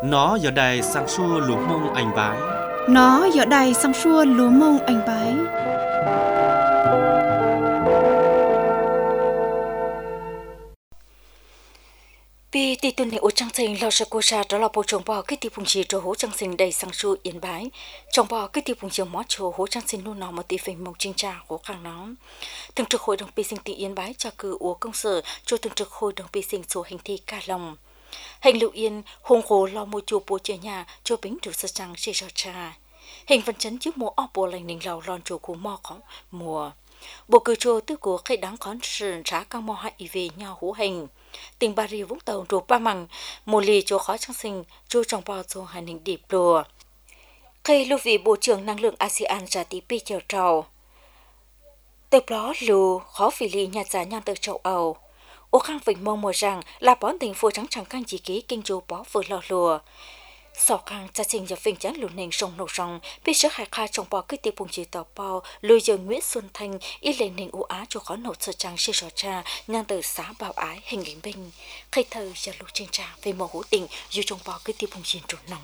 Nó giờ đây sang xua lúa mông anh bái. Nó giờ đây sang xua lúa mông anh bái. Vì tỷ tuần này ở trang sinh lo sợ cô ra đó là bộ trồng bò cái tỷ phùng chỉ cho hố trang sinh đầy sang xua yên bái. Trồng bò cái tỷ phùng chỉ mót cho hố trang sinh luôn nào mà tỷ phình mông trinh trà hố khang nó. Thường trực hội đồng pi sinh tỷ yên bái cho cử của công sở cho thường trực hội đồng pi sinh số hành thi ca lòng. Hành lưu yên hùng khổ lo mua chùa bùa chơi nhà cho bính đủ sơ trăng xì rò trà. Hình văn chấn trước mùa ọc bùa lành ninh lào lon chùa của mò khó mùa. Bộ cử chùa tư của khách đáng khón sườn trả căng mò hại về nhau hú hình. Tình Bà Rịa Vũng Tàu rùa ba mằng, mùa lì chùa khó trang sinh, chùa trồng bò chùa hành hình điệp lùa. Khi lưu vị Bộ trưởng Năng lượng ASEAN ra tí pi chờ trầu. Từ đó lù khó phỉ lì nhà giả nhan từ châu Âu. Ô khang vĩnh mong mùa rằng là bón tình phù trắng chẳng căng chỉ ký kinh chú bó vừa lò lùa. Sau khang cha sinh nhập vinh chán lù nền sông nổ rong, biết sức hải khai trong bò cái tiệp bùng chỉ tỏ bao, lùi giờ Nguyễn Xuân Thanh, y lên nền ưu á cho khó nổ sơ trang sư sò cha, nhan từ xã bảo ái hình lính binh. Khi thơ giờ lù trên trà về màu hữu tình, dù trong bò cái tiệp bùng chỉ trụ nòng.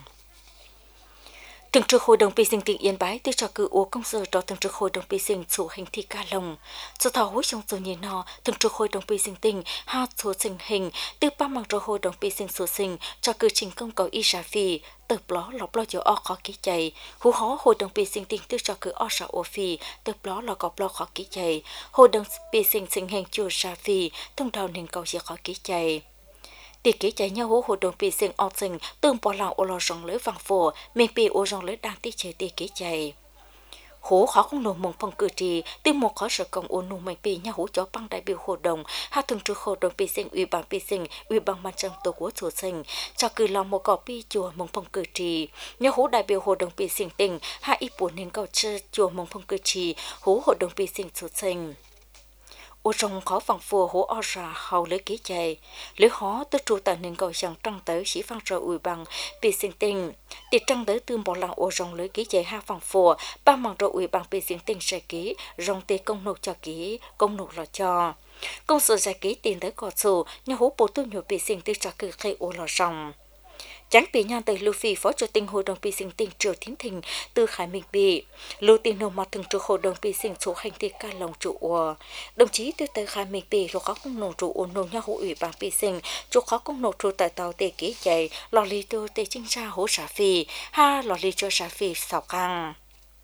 Thường trực hội đồng pi sinh tỉnh Yên Bái tư cho cử ô công sở cho thường trực hội đồng pi sinh số hành thi ca lồng. Do thảo hối trong số nhìn nọ, thường trực hội đồng pi sinh tỉnh hai số sinh hình từ ba mạng cho hội đồng pi sinh số sinh cho cử trình công cầu y sa phi từ đó lọc lo cho o khó ký chạy. Hú hó hội đồng pi sinh tỉnh tư cho cử o sa ô phi từ đó là gọp lo khó ký chạy. Hội đồng pi sinh sinh hình chùa sa phi thông đầu nên cầu sẽ khó ký chạy. Tỷ ký chạy nhau hố hội đồng pi sinh ọt sinh tương bỏ lòng ô lo rong lưới vàng phổ, mình pi ô rong lưới đang tích chế tỷ ký chạy. Hố khó không nổ mông phong cử trì, tương một khó sở công ô nụ mình pi nhau hố chó băng đại biểu hội đồng, hạ thường trực hội đồng pi sinh ủy ban pi sinh, ủy ban ban trong tổ quốc chủ sinh, cho cử lòng một cỏ pi chùa mông phong cử trì, nhau hố đại biểu hội đồng pi sinh tỉnh, hạ ít buồn nên cầu chơ chùa mông phong cử trì, hố hội đồng pi sinh chủ sinh. Ô trong khó vàng phùa hố o ra hầu lấy ký chạy, lấy khó tư trụ tại nên cầu chẳng trăng tới sĩ phan trợ ủy bằng bị sinh tình. Tiết trăng tới tương bỏ lòng ô trong lấy ký chạy hai vàng phùa, ba mạng trợ ủy bằng bị sinh tình sẽ ký, rong tê công nộp cho ký, công nộp lọ cho. Công sở giải ký tiền tới cỏ sổ, nhưng hố bố tư nhiều bị sinh tư cho cử khê ô lọ rong. Chán bị nhan tới Lưu Phi phó chủ tịch hội đồng pi sinh tỉnh Triều Thiến Thịnh từ Khải Minh bị Lưu Tiên nô mặt thường trực hội đồng pi sinh số hành thi ca lòng trụ ua đồng chí từ tới Khải Minh bị lúc khó công nổ trụ ua nô nhau hội ủy ban pi sinh chỗ khó công nổ trụ tại tàu tê ký chạy lò lì tư tê chính ra hố xã phi ha lò lì cho xã phi sào căng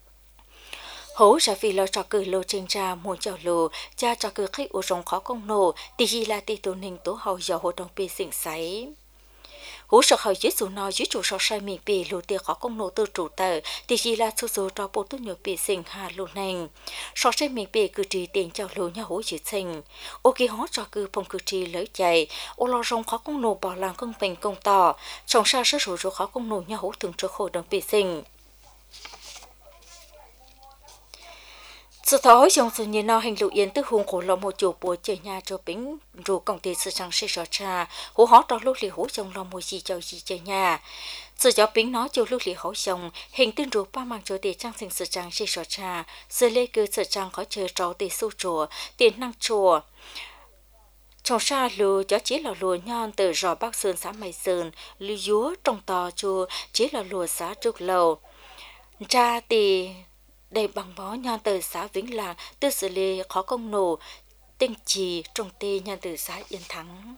hố xã phi lo cho cử lô trên ra muốn chào lô cha cho cử khách ua rồng khó công nổ thì gì là tỷ tổ ninh tổ hậu giờ hội đồng pi sinh sấy hú sợ hỏi dưới dù nói dưới chủ sở sai mình bị lù tiền khó công nổ từ chủ tờ thì chỉ là số số cho bộ tốt nhiều bị sinh hà lù nành sở sai mình bị cử trì tiền cho lù nhà hú dưới sinh ô kỳ hóa cho cử phong cử trì lấy chạy ô lo rong khó công nổ bỏ làng công bình công tỏ trong xa số số khó công nổ nhà hú thường trực hội đồng bị sinh sự thối trong sự nhìn nào hành lụ yên từ hùng khổ lo một chủ bùa chơi nhà cho bính rủ công ty sự sang sẽ trà hú hót đó lúc lì hú trong lo một gì cho gì chơi nhà sự cho bính nói cho lúc lì hú trong hình tin rủ ba mang cho tiền trang sinh sự trang sẽ trà sự lê cứ sự trang có chơi trò tiền su chùa tiền năng chùa trong xa lù cho chỉ là lùa nhon từ rò bắc sơn xã mây sơn lù dúa trong tò chùa chỉ là lùa xã trúc lầu cha thì đầy bằng bó nhan từ xã Vĩnh Lạc từ xử lý khó công nổ tinh trì trồng tê nhan từ xã Yên Thắng.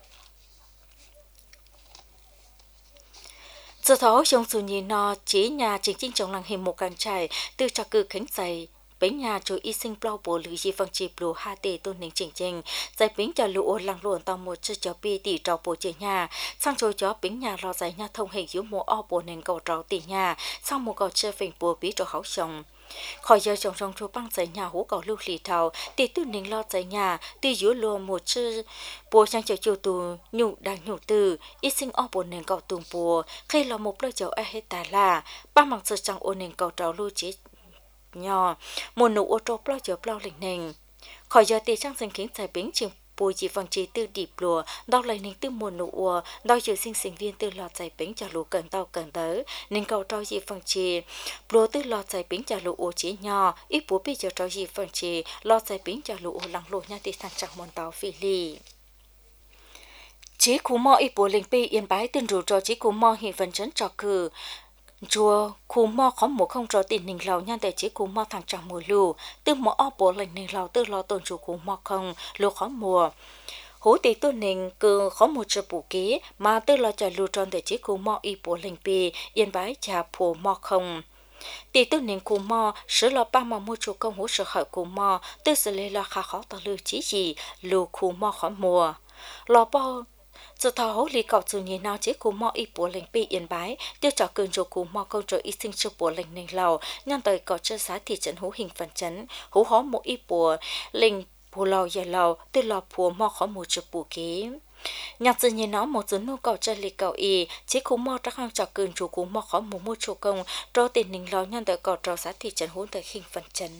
Giờ thó trong sự nhìn nó chỉ nhà chính chính trong làng hình một căn trại từ cho cử khánh dày bánh nhà cho y sinh plau bộ lưỡi gì văng chịp lúa ha tê tôn nính chỉnh chỉnh giải bánh cho lúa làng luồn tàu một chiếc chó pi tỉ trâu bộ chơi nhà sang cho chó bánh nhà lo giải nhà thông hình yếu mùa o bộ nền cầu trâu tỉ nhà sang một cầu chơi phình bùa bí cho hậu chồng khỏi giờ trồng trồng cho băng giải nhà hú cầu lưu lì thầu thì tư nính lo giải nhà từ dưới lúa một chiếc bùa sang cho chiều tù nhụ đang nhụ từ y sinh o bộ nền cầu tùng bùa khi là một lời chầu ai hết tà là ba mặc sự chẳng ôn nền cầu trâu lưu chế nhỏ một nụ ô tô plau chở plau lỉnh nền khỏi giờ tiền trang sinh khiến giải bính trường bùi chỉ vàng chỉ từ điệp lùa đau lại nên từ một nụ ua đau giờ sinh viên từ lọt giải bính trả lúa cần tàu cần tới nên cầu trao gì vàng chỉ lúa từ lọt giải bính trả lúa ua chỉ nhỏ ít bố bây giờ trao gì vàng chỉ lọt giải bính trả lúa lăng lúa nha thì thành chẳng mòn tàu phi lì Chỉ cú mò ít bộ linh pi yên bái tên rủ cho chỉ cú mò hiện phần chấn trò cử chùa cú mò có một không trò tiền nình lầu nhan để chỉ cú mò thằng chẳng mùa lù từ mò o bộ lệnh nình lầu từ lo tồn chủ cú mò không lù khó mùa hố tỷ tu nình cứ khó một chợ bù ký mà từ lo trả lù tròn để chỉ cú mò ít bộ linh pi yên bái trả phù mò không tỷ tu nình cú mò sửa lo ba mà mua chủ công hỗ trợ hỏi cú mò từ xử lý lo khá khó tao lù chỉ gì lù cú mò khó mùa lo bao giờ thảo hỗ lý cậu chủ nhìn nào chế cú mò ít bộ lệnh bị yên bái tiêu trò cường cho cú mò công trợ ít sinh cho bộ lệnh nền lầu nhằm tới cậu chơi giá thị trấn hữu hình phần chấn hữu hó một ít bộ lệnh bộ lầu dài lầu từ lò phù mò khó một chục bộ ký nhạc dự nhìn nó một số nô cậu chơi lý cậu y chế cú mò trắc hàng trò cường cho cú mò khó một chủ công cho tiền nền lầu nhằm tới cậu trò giá thị trấn hữu tới hình phần chấn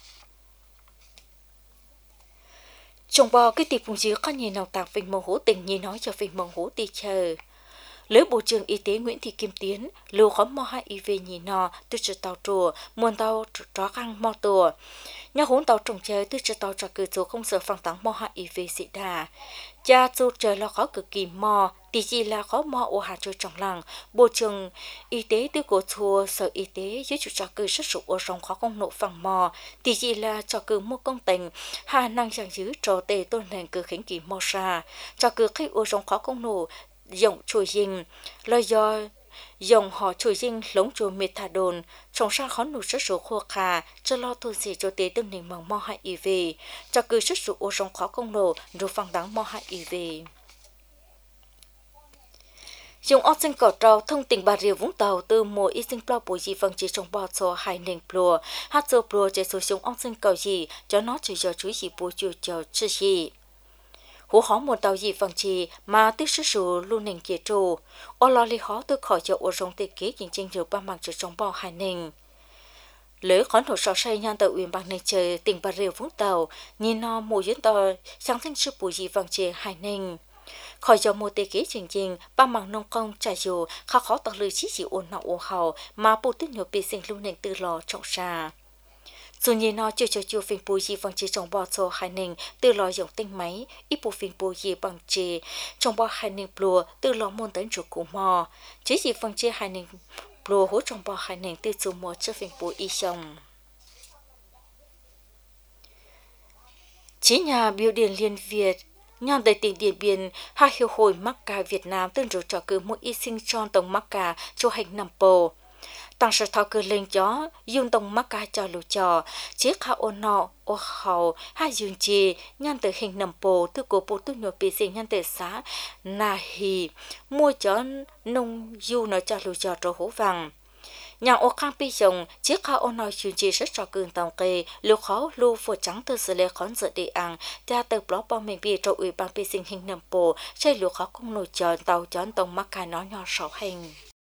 trong bò cái tiệp phụng dưới có nhìn nào tạc phình màu hố tình như nói cho phình màu hố tì chờ lưới bộ trưởng y tế Nguyễn Thị Kim Tiến lưu khóm mò HIV nhìn nọ từ chợ tàu trùa muôn tàu tró khăn mò tùa nhà hỗn tàu trồng chơi từ chợ tàu trò cử số không sợ phẳng tắng mò HIV dị đà cha chú trời lo khó cực kỳ mò tỷ chỉ là khó mò ô hà chơi trong làng bộ trưởng y tế từ cổ chùa sở y tế dưới chủ trò cử xuất sụp ô rong khó công nộ phẳng mò tỷ chỉ là trò cử mua công tình hà năng chẳng giữ trò tề tôn nền cử khánh kỳ mò ra trò cử khách ô rong khó công nộ dòng chùi dinh lời do dòng họ chùi dinh lống chùi methadone trồng ra khó nụ xuất số khô khà cho lo thu xỉ cho tế tương nền mỏng mò HIV cho cứ xuất số ô rong khó công nổ rồi phẳng đáng mò HIV dùng ốc sinh cỏ trâu thông tỉnh Bà Rịa Vũng Tàu từ mùa y sinh plo bổ gì vâng chỉ trong bò cho hai nền plo hát cho plo chạy số dùng ốc sinh cỏ gì cho nó chỉ cho chú gì bố chú cho chứ gì hú hó một tàu gì vàng chi mà tiếc sức số luôn nền kia trù ô lo li hó tôi khỏi cho ô rong tê kế kinh tranh được ba mạng cho trong bò hai nền lỡ khói nổ sọ say nhan tàu uyên bang này chơi tỉnh Bà Rịa Vũng Tàu nhìn nó mùa diễn tàu sáng thanh sức bùi gì vàng chi hai nền khỏi cho một tê kế trình trình ba mạng nông công trả dù khá khó tàu lưới chỉ ôn nọ ô hào mà bù tích nhiều bì sinh luôn nền từ lò trọng xa dù nhìn nó chưa cho phim bùi gì bằng chỉ trong bò cho hai nền từ lò dùng tinh máy ít bộ phim bùi gì bằng chỉ trong bò hai nền plua từ lò môn tấn chủ cụ mò chỉ gì bằng chỉ hai nền plua hỗ trong bò hai nền từ chủ mò cho phim bùi y xong chỉ nhà biểu điện liên Việt nhằm tới tỉnh Điện Biên hai hiệp hội mắc ca Việt Nam tương trợ cho cử một y sinh tròn tổng mắc ca cho hành nằm bồ tăng sự thao cơ lên chó dùng tông mắc ca cho lũ trò chiếc hạ ô nọ ô hậu hai dùng chi nhăn từ hình nằm bồ từ cổ bộ tu nhồi bị sinh nhăn từ xã na hì mua chó nông du nó cho lũ trò trò hố vàng nhà ô khang pi chồng chiếc hạ ô nọ dùng chi rất trò cường tòng kê lũ khó lũ phổ trắng từ sự lệ khón dự đi ăn cha từ blog bao mình bị trò ủy ban pi sinh hình nằm bồ chơi lũ khó không nổi tròn tàu chón tông mắc ca nó nhỏ sáu hình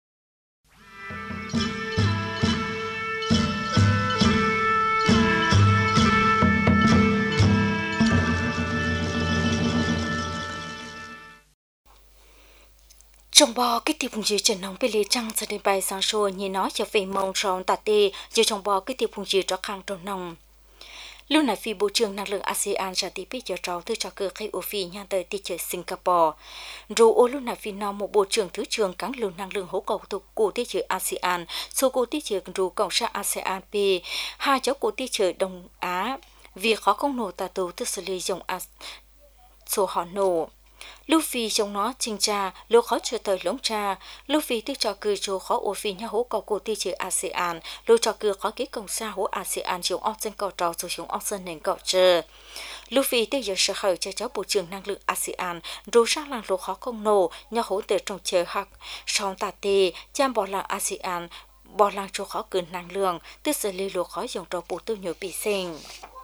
trong bò cái tiệp phụng dưới trần nóng bị lê trăng sẽ đến bài sáng sủa như nói cho về mong tròn tạt tê dưới trong bò cái tiệp phụng dưới cho khang tròn nòng lúc này phi bộ trưởng năng lượng ASEAN ra tiếp biết cho cháu từ cho cơ khai ô phi nhà tới đi chơi Singapore rồi ô lúc này phi nó một bộ trưởng thứ trưởng cán lưu năng lượng hỗ cầu thuộc của đi chơi ASEAN số của đi chơi rồi cộng sa ASEAN P hai cháu của đi chơi Đông Á việc khó không nổ tà tù từ xử lý dòng số họ nổ lúc phi trong nó trình tra lúc khó chờ thời lống tra lúc phi tư trò cười cho khó ô phi nhà hỗ cầu của ti chơi ASEAN lúc trò cười khó ký công xa hỗ ASEAN dùng ốc dân cầu trò rồi dùng ốc dân nền cầu chờ lúc phi tư giờ sở khởi cho cháu bộ trưởng năng lượng ASEAN rồi sang làng lúc khó không nổ nhà hỗ trợ trong chờ hạc xong tà tê chăm bỏ làng ASEAN bỏ làng cho khó cường năng lượng tư xử lý lúc khó dùng trò bộ tư nhiều bị sinh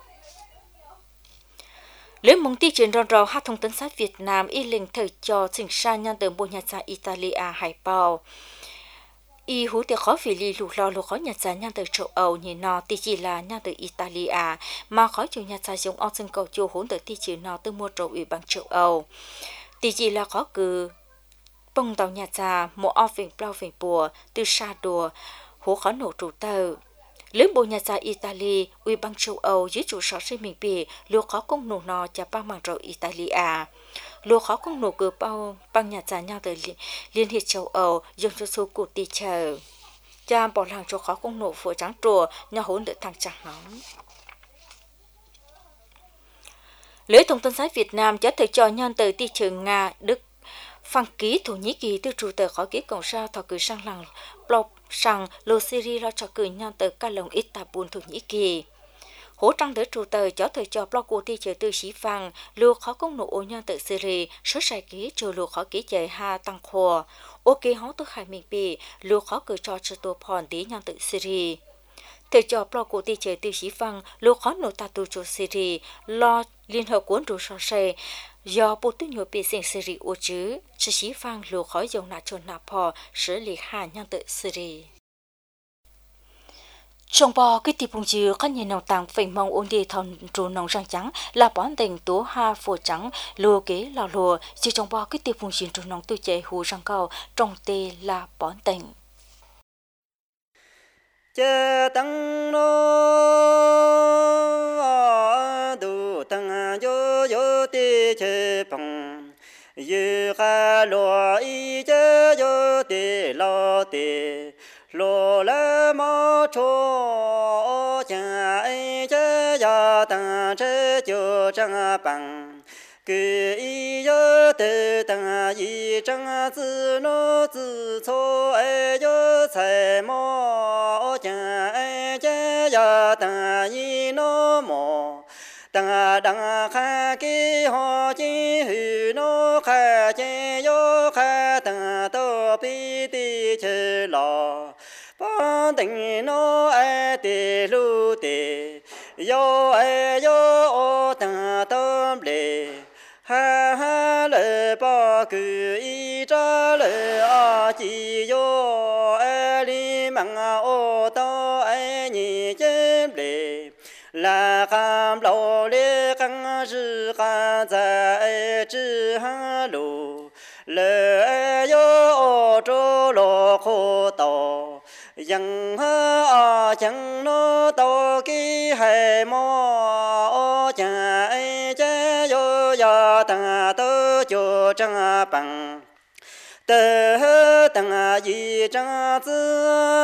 lễ mong ti chuyển ròn rò hát thông tấn sát Việt Nam y linh thời cho trình sa nhân từ bộ nhà xã Italia hải bào y hú tiệc khó vì lì lụt lo lụt khó nhà xã nhân từ châu Âu nhìn nó ti chỉ là nhân từ Italia mà khó chủ nhà xã giống ông sinh cầu châu hỗn từ ti chỉ nó từ mua trầu ủy ban châu Âu ti chỉ là khó cử bông tàu nhà xã một ao vịnh bao vịnh bùa từ xa đùa hú khó nổ trụ tàu lưỡng bộ nhà xã Italy, Ủy ban châu Âu dưới trụ sở xây mình bì, lưu khó công nổ nọ cho ba mạng rộng Italia. lúa khó công nổ cờ bao bằng nhà trả nhau tới liên hiệp châu Âu dùng cho số cụ tì chờ cha bỏ làng cho khó công nổ phổi trắng trùa nhà hỗn đỡ thằng chẳng nóng lễ thông tân sách Việt Nam cho thời cho nhân từ thị trường Nga Đức phăng ký Thổ Nhĩ Kỳ từ trụ tờ khó ký cộng sao thọ cử sang làng blog sang lô Syria lo cho cử nhân từ ca lồng Istanbul Thổ Nhĩ Kỳ hỗ trăng tới trụ tờ cho thời cho blog của thị trường từ sĩ phăng lô khó công nổ ô nhân từ Syria số sai ký trừ lô khó ký chạy ha tăng khổ ok hóa từ hai miền bì lô khó cử cho tổ phòn tí nhân từ Syria thời cho blog của thị trường từ sĩ phăng lô khó nổ ta tu cho Syria lo liên hợp quân rủ so xe do bộ tư nhiều bị sinh Syria ô chứ chỉ sĩ phăng lô khó dùng nạ cho nạ phò xử lý hà nhân tự Syria trong bò cái tiệp bùng chữ có nhiều nông tàng phình mong ôn đi thòn trụ nông răng trắng là bón tình tố ha phổ trắng lùa kế lò lùa chỉ trong bò cái tiệp bùng chữ trụ nông tư chế hù răng cao trong tê là bón tình chế tăng nô đủ tăng yo yo tê chế bằng yu ha lùa y chế yo tê lo tê lô lê mô chô cha ấy chế ya tăng chế chô trang bằng cứ y yo tê tăng y trang tư nô tư chô ấy yo chạy mô cha ấy chế ya tăng y nô mô tăng đăng khai ký ho chi hư nô khai chế yo khai tăng tô bi ti chế lò bón tình nô ai tê lu tê yo ai yo ô tăng tôm lê ha ha lê ba cử y tra lê a chi yo ai li mang ô tô ai nhị chém lê là cam lâu lê căng rư ca在知哈路lê yo ô trô lô khô tàu yang ha chẳng nó tàu ký hay mò cha ai cha yo ya ta tơ cho trang bằng tơ tăng gì trang tư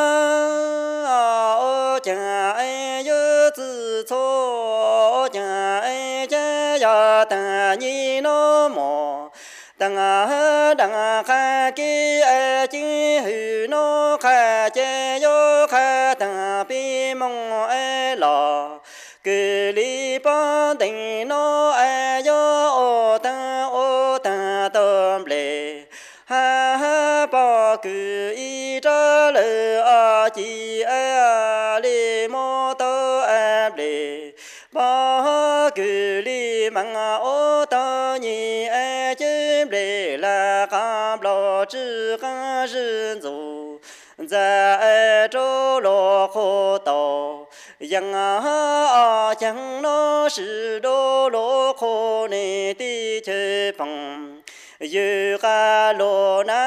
cha ai yo tư cho cha ai cha ya ta ni nó mò đăng khai ký ai chi hư nó khai chế yo khai tăng bi mong ai lò cứ li bón tình nó ai yo ô ta tôm lệ ha ha ba cứ y tra lệ a chi ai li mô tô ai lệ ba cứ li mang ô tô nhị ai chém lệ là cam lo chữ ca rừng dù在周罗河道，yang chẳng nó是周罗河内的车旁，有个罗那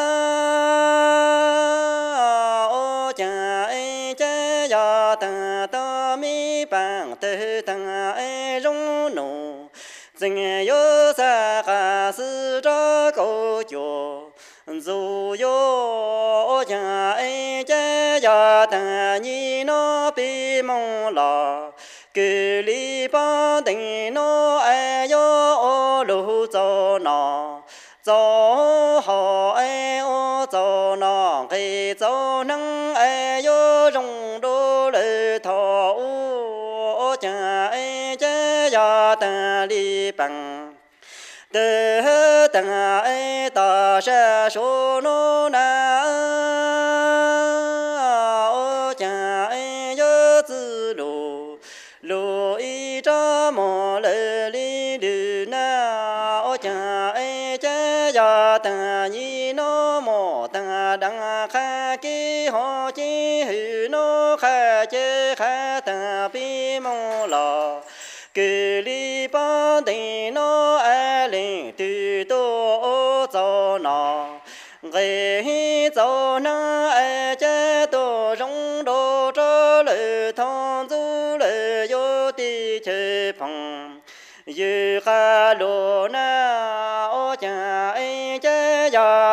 cha ai cha ya ta ta mi bằng tơ tăng ai rong nụ, tình yêu xa cả sự cho câu chuyện. dù yo cha ai cha ya ta ni nó bi mong la cứ li ba tình nó ai yo ô lu cho nó cho họ ai ô cho nó cái cho năng ai yo rong đô lệ thọ ô cha ai cha ya ta li bằng tê tăng ai ta sẽ số nó na ô cha ai nhớ tư lù lù y cha mò lê li lư na ô cha ai cha ya ta ni nó mò ta đăng khai ký họ chi hư nó khai chế khai ta bi mong lò cứ li ba tình nó ai lên từ tô cho nó gây cho nó ai chế tô rong đô cho lệ thon du lệ yo ti chế phong yu kha lô na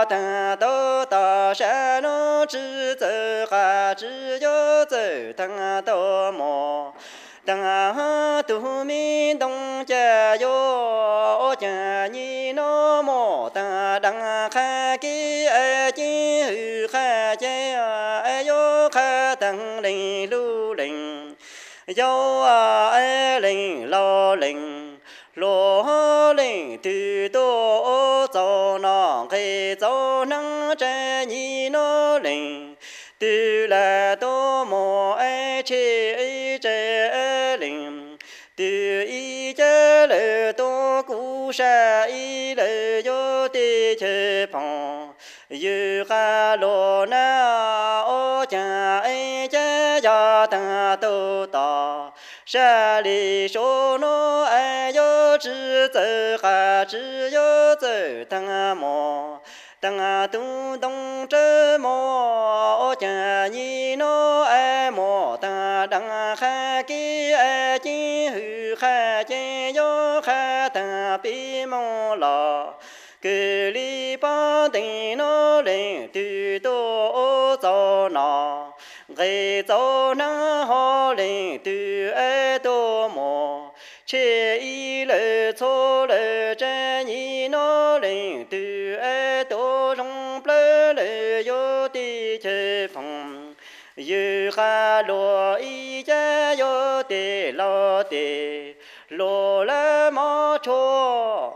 等到大山上只走还只有走等到么？等都明东家哟，家你那么等看给爱情看见哎哟看等零路零，哟爱零老零。罗林对多早那个早能真你那林，对来多么爱吃这林，对一家来多故山一来有的吃胖，有哈罗那我家一家家等都大。山里说那哎哟，只走还只有走等么？等东这么？我家你那哎么？等还给哎今后还见哟还等别么了？个里帮的那人都多早那。爱早能好人都爱多么，吃一了错了这你那人都爱多容不了有的吃风，有哈罗一家有的老的，罗了毛错。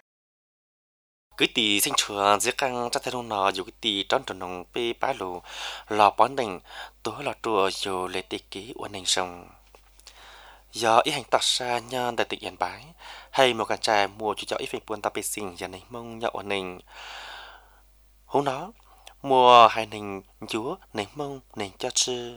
cái tì sinh trường dưới căng chắc thấy nó dù cái tì tròn tròn nòng pe bá lù lò bón đỉnh tối lò chùa dù lệ tì ký uốn hình sông giờ ý hành tọt xa nhân đại tịch yên bái hay một cái trai mua chú cháu ít phim buôn ta bê sinh giờ này mong nhậu uốn hình hôm đó mua hai hình chúa này mong này cho chư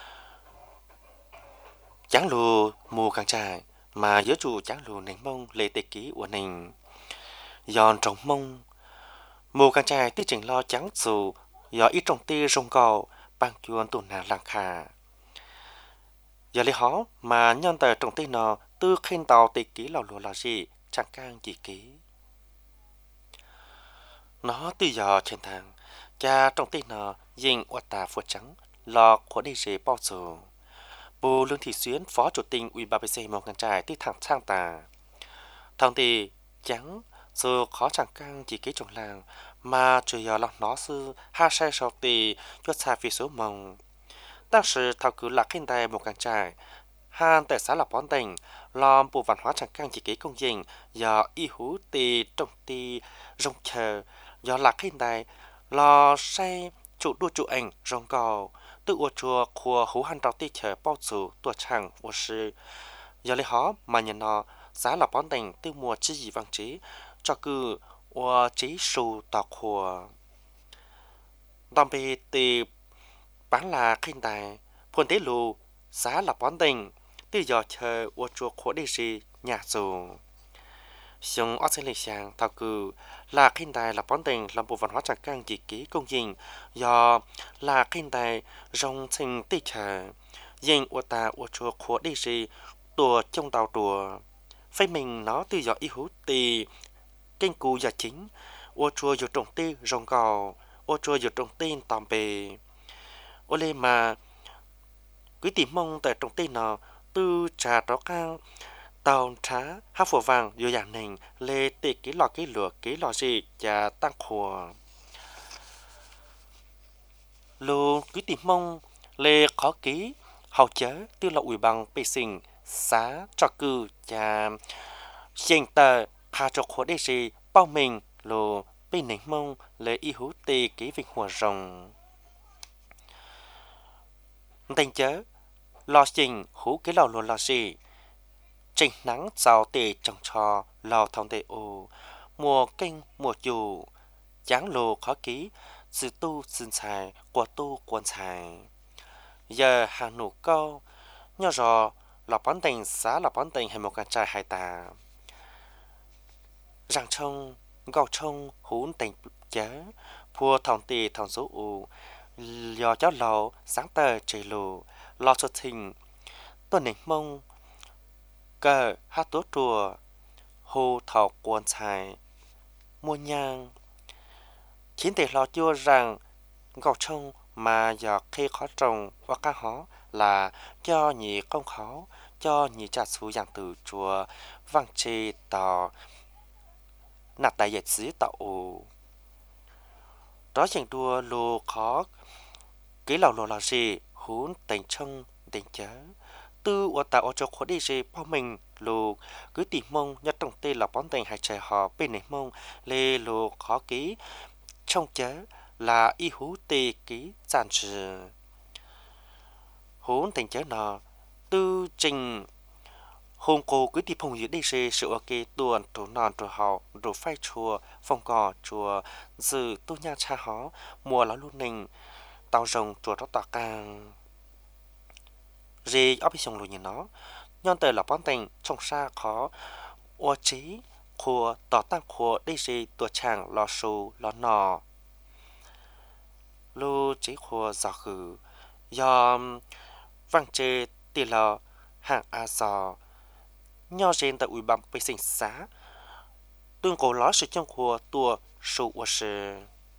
chán lù mua càng trai mà giữa chủ chán lù này mong lệ tì ký uốn hình giòn trồng mông mù càng trai tí trình lo trắng dù do ít trồng ti rong cầu bằng chuồn tụn nà làng khà giờ lấy hó mà nhân tờ trồng ti nọ tư khen tàu tì ký lò lùa là gì chẳng càng chỉ ký nó từ giờ trên thang cha trồng ti nọ dình oa tà phượt trắng lò của đi dễ bao dù bù lương thị xuyến phó chủ tịch UBC một càng trai tí thẳng sang tà thằng tì trắng dù khó chẳng căng chỉ kế trồng làng mà chủ yếu là nó sư hai sai sau tì cho xa phía số mông.当时thảo cứ là kinh tế một càng trải han tại xã là bón tỉnh làm bộ văn hóa chẳng căng chỉ kế công trình do y hú tì trồng tì rong chờ do là kinh tế lo say chủ đua chủ ảnh rong cầu tự ua chùa của hú han trao tì chờ bao chủ tuổi chẳng ua sư do lấy họ mà nhận nó xã là bón tỉnh từ mùa chi gì văn trí cho cứ và chỉ số tọt của đặc biệt thì bán là kinh tế phun tế lù giá là bón tình từ giờ chờ và chuột của đi gì nhà dù xong ở trên lịch sang thảo cử là kinh tế là bón tình làm bộ văn hóa chẳng càng chỉ ký công trình do là kinh tế rong sinh tì chờ dành và ta và chuột của đi gì tùa trong tàu tùa phải mình nó từ giờ y hú tì kinh cụ giờ chính ô chùa giờ trồng tê rong gò ô chùa giờ trồng tên tòm bề ô lê mà cứ tìm mong tại trồng tê nó tư trà đó cao tàu trá hát phổ vàng vô dạng này lê tê cái lò gì và tăng khổ lô cứ tìm mong lê khó ký hậu chớ tư là ủy bằng bê sinh xá cho cư và dành tờ hà cho khổ đế gì bao mình lô bên nền mông lấy y hú tê kế vinh hòa rồng tên chớ lo trình hú cái lò lô lo gì trình nắng giàu tê trồng trò lò thông tê ô mùa kinh mùa dù dáng lô khó ký sự tu xin xài của tu quân xài giờ hàng nụ câu nhớ rõ là bón tình xá là bón tình hay một cái trai hai tà rằng trông gạo trông hún tình chớ phua thòng tì thòng số u do cháu lầu sáng tờ trời lù lo cho thình tuần nỉnh mông cờ hát tố trùa hồ thọ quần xài mua nhang chính để lo cho rằng gạo trông mà giờ khi khó trồng và cá hó là cho nhị công khó cho nhị trả số dạng từ chùa vang chê tỏ nạt đại dịch dĩ tạo đó chẳng đua lô khó cái lầu lô là gì hốn tình trông tình chớ tư ở tạo cho khó đi gì bao mình lô cứ tìm mong nhất trong tên là bón tình hay trẻ họ bên này mong lê lô khó ký trong chớ là y hú tê ký giản trừ hốn tình chớ nọ tư trình hôm cô cứ đi phong dưới đây sự ok tuần tổ non tổ họ tổ phai chùa phong cỏ chùa dự tu nha cha hó mùa lá luôn nình tàu rồng chùa đó tọa càng gì ở bên sông lùi nhìn nó nhon tờ là bón tình trong xa khó ô trí của tỏ tăng của đây gì tua chàng lò xù lò nò lô trí của gió khử do vang chê tì lò hàng a giò nho trên tại ủy ban vệ sinh xã tương cổ ló sự trong của tua sụ của sự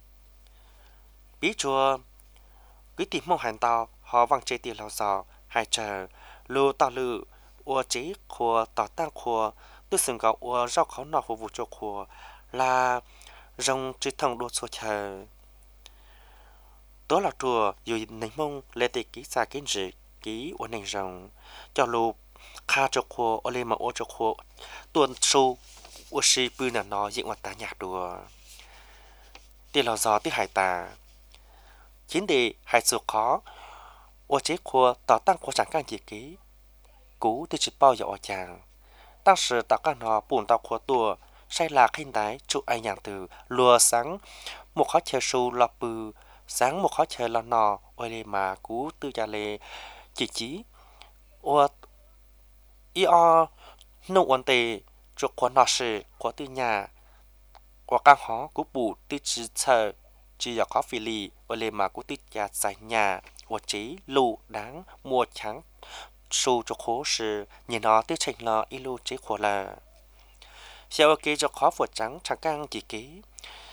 bí chùa cứ tìm mong hành tàu họ vang chê tì lò giò hai chờ lô tàu lự ua trí của tỏ tăng của tôi xứng gạo ua rau khó nọ phục vụ cho của là rong trí thông đô số chờ đó là chùa dù nền mông lệ tì ký xa kiến dị ký ua nền rồng cho lô khá cho khô ở lên mà ô cho khô tuần sâu ua si bư nà nó diễn hoạt ta nhạc đùa tiền lò gió tí hải tà chính đề hải sự khó ua chế khô tỏ tăng khô chẳng càng gì ký cú tí chỉ bao giờ ở chàng tăng sự tạo các nó bùn tạo khô tùa say là khinh đáy chụp ai nhàng từ lùa sáng một khó chờ sâu lọp bư sáng một khó chờ lò nò ôi lê mà cú tư gia lê chỉ chí ua y o nông ổn tệ cho quan nó sự của tư nhà của các họ của bù tư chỉ chờ chỉ có phi lì ở lề mà của tư nhà giải nhà của chế lù đáng mua trắng su cho khổ sự nhìn nó tư trình là y lù chế khổ là sau ok cho khó vượt trắng chẳng căng chỉ ký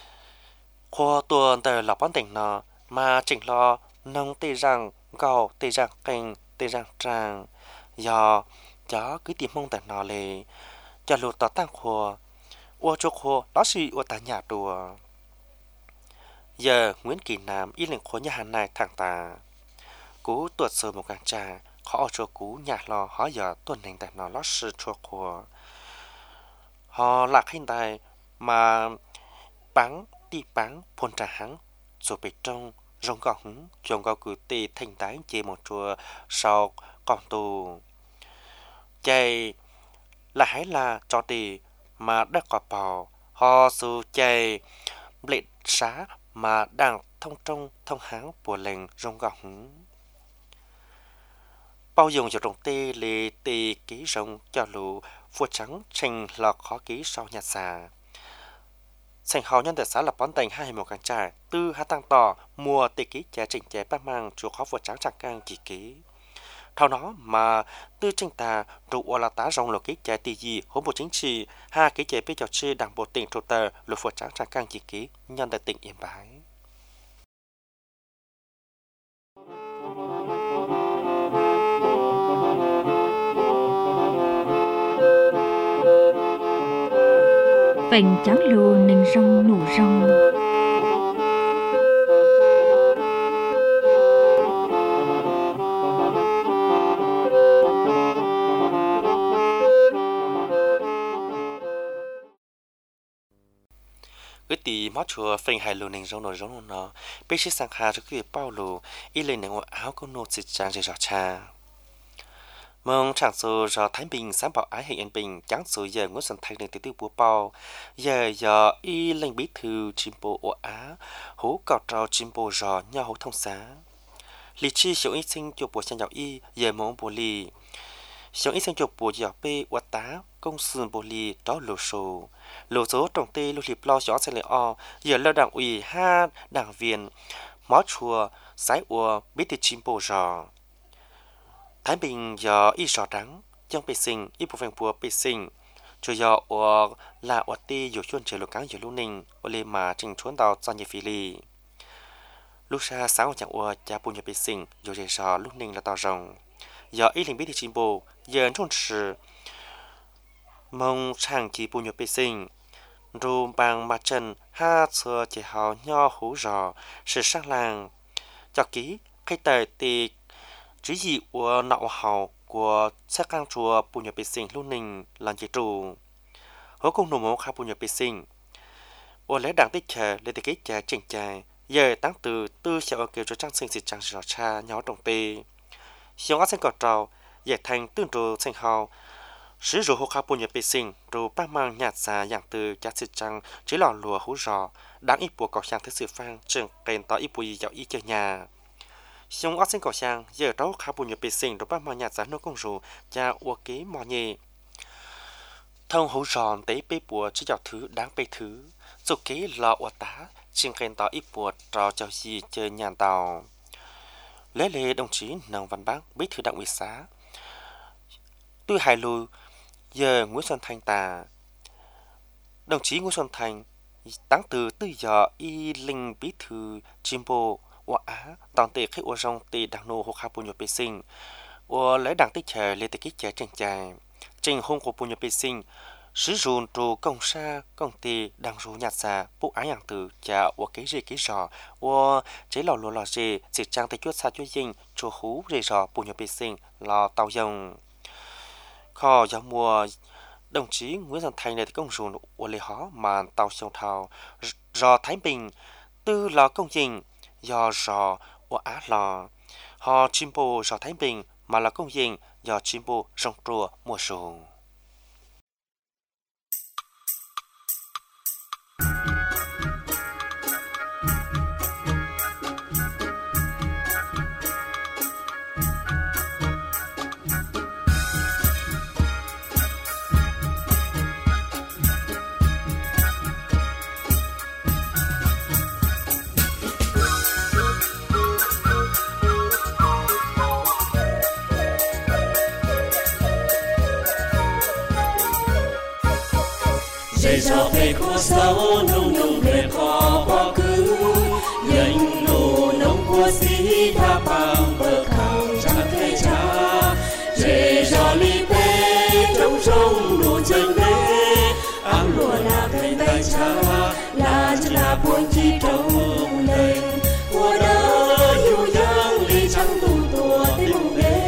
khoa tuần tờ là bán tỉnh nó mà chỉnh lo nông tê rằng gạo tê rằng canh tê rằng tràng do chó cứ tìm mong tại nó lề cho lụt tỏ tăng khô ô cho khô đó là ô tại nhà đùa giờ Nguyễn Kỳ Nam y lệnh khô nhà hàng này thẳng tà cú tuột sờ một càng trà khó cho cú nhà lo họ giờ tuần này tại nó lót sự cho khô họ lạc hình tài mà bắn đi bắn phun trà hắn rồi bị trong rong gạo hứng chồng gạo cử tì thành tái chê một chùa sau còn tù chạy là hãy là cho tì mà đã có bảo họ sự chạy lệ xá mà đang thông trong thông háng của lệnh rong gạo hứng bao dùng cho trồng tê lê tê ký rong cho lũ vua trắng tranh là khó ký sau nhà xà thành hào nhân tại xã là bón thành hai một càng trải tư hai tăng tỏ mùa tê ký trẻ chỉnh trẻ ba mang chùa khó vượt trắng chẳng càng chỉ ký thao nó mà tư tranh tà trụ là tá rong lục ký trẻ tì gì hỗn bộ chính trị hai ký trẻ bây giờ chi đảng bộ tỉnh trụ tờ lục vượt trắng chẳng càng chỉ ký nhân tại tỉnh Yên Bái Phèn chán lùa nền rong nụ rong cái tì mót chùa phèn hai lùa nền rong nụ rong nó bây giờ sang hà cho cái bao lùa y lên nền áo có nô xịt trang để giọt cha mong chẳng số do Thái Bình sáng bảo ái hệ yên bình chẳng số giờ ngũ sân thay nên từ búa bao giờ y lên bí thư chim bồ ở Á hú cọt trào chim bồ rò nhau hú thông xá lý chi sống y sinh cho bùa sang dạo y giờ mong bồ lì sống y sinh cho bùa dạo bê ở tá công sườn bồ lì đó lô số trong tê lô liệp lo gió sẽ lại o giờ lao đảng ủy ha đảng viên mót chùa sái ua bí thư chim bồ rò Thái Bình giờ y sò trắng trong bề sinh y bộ phèn bùa bề sinh chủ yếu là ở ti dù chuyên chế lục cáng dù lúc ninh ở lì mà trình chuốn tàu cho nhiều phi lì lúc xa sáng chẳng ở cha bùn nhập bị sinh dù dễ sợ lúc ninh là tàu rồng giờ ý linh biết thì chính bộ giờ trong sự mong chẳng chỉ bùn nhập bị sinh rồi bằng mặt trần ha sơ chỉ hào nho hú rò sự sang làng cho ký khi tới thì chỉ gì của nọ hào của sắc căng chùa bùn nhập bị sinh lúc ninh làm chỉ trụ hố công nổ mẫu khá bùn nhập bị sinh ở lẽ đảng tích chờ lên từ cái trà chỉnh trà giờ tăng từ tư sẽ ở kiểu cho trang sinh xịt trang rõ cha nhỏ đồng tê xiong ác sinh cọt trào giờ thành tương trụ sinh hào sử dụng hô khá bùn nhập bị sinh rồi ba mang nhạt xa dạng từ giá xịt trang chỉ lò lùa hú rò đáng ít buộc cọc sang thứ sự phang trường kèn tỏ ít bùi dạo ít chơi nhà xiong ác sinh cọt sang giờ đó khá bùn nhập bị sinh rồi ba mang nhạt xa nó công rù cha ua kế mò nhẹ thông hú ròn tế bê bùa chỉ dạo thứ đáng bê thứ dù kế lò ua tá xin khen tỏ ít buộc trò cho gì chơi nhàn tàu lễ lễ đồng chí Nông Văn Bắc bí thư đảng ủy xã tôi hài lùi giờ Nguyễn Xuân Thành tà đồng chí Nguyễn Xuân Thành tăng từ tư giờ y linh bí thư chim bồ ua á toàn tệ khách ua rong tì đảng nô hồ khá bùn nhập bê sinh ua lễ đảng tích chờ lễ tích trẻ trình trài trình hôn của bùn nhập bê sinh sử dụng trù công sa công ty đang rủ nhạt xa bộ ái hàng từ cha của cái gì cái giò của chế lò lúa lò gì chỉ trang tay chuốt xa chuốt dinh chùa hú rì giò bùn nhập bê sinh lò tàu dòng kho giáo mùa đồng chí Nguyễn Văn Thành này thì công dụng của lê hó mà tàu sông thảo giò Thái Bình tư lò công trình do giò của á lò họ chim bồ giò Thái Bình mà là công trình do chim bồ rong trùa mùa sùng cho về khó sao nông nông về khó quá cứ nhanh nô nông qua xí tha bằng bờ khảo cha thế cha để cho li bê trong sông nô chân bê ăn lúa là cây tay cha là buồn chi trong lên của đỡ yêu giang li trắng tu tua tới mùng bê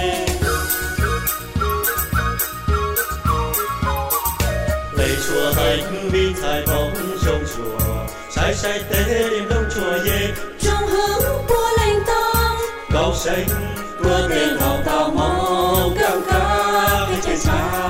chùa hành bi thái bóng trong chùa sai sai tế đêm đông chùa ye trong hướng của lành tông cao xanh của tên hào tao mong cao ca cái trên xa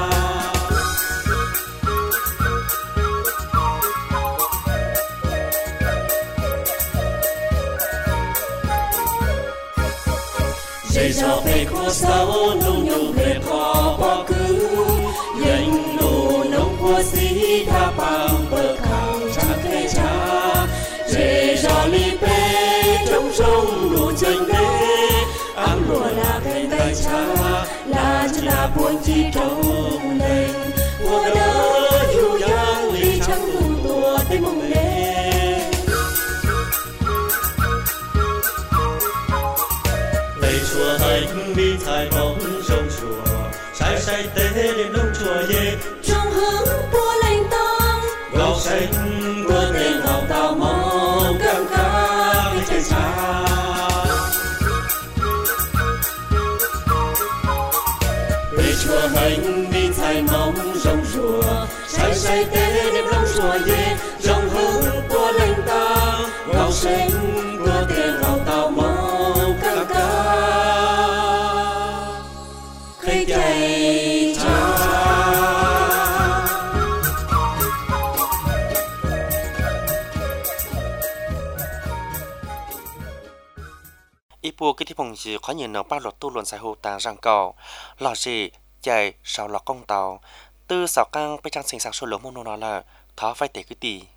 dây dò về khó sao nông nông về khó quá cứ nhanh nô nông qua xí tha bằng bờ khảo cha thế cha để cho li bê trong sông nô chân bê ăn lúa là cây tay cha là buồn chi trong lên của đỡ yêu giang li trắng lùn tua tới mong lên lạy chùa hành bi thái bóng trong chùa sai sai tế đêm đông chùa ye trong hướng của lành tông gạo xanh của tên hào tao mong cao ca cái trên xa về chùa hành đi thay mong rong rùa sai sai tế đêm đông chùa ye trong hướng của lành tông gạo xanh của tên hào tao mong cao ca cái chạy cha Ipu cái phong gì khó nhìn nó bao lọt tu luận xã hội tàng răng cầu lò gì chạy sau lọt công tàu từ sáu căngไปtrang sinh sáng số lượng môn nó là tháo phải tệ cái tỷ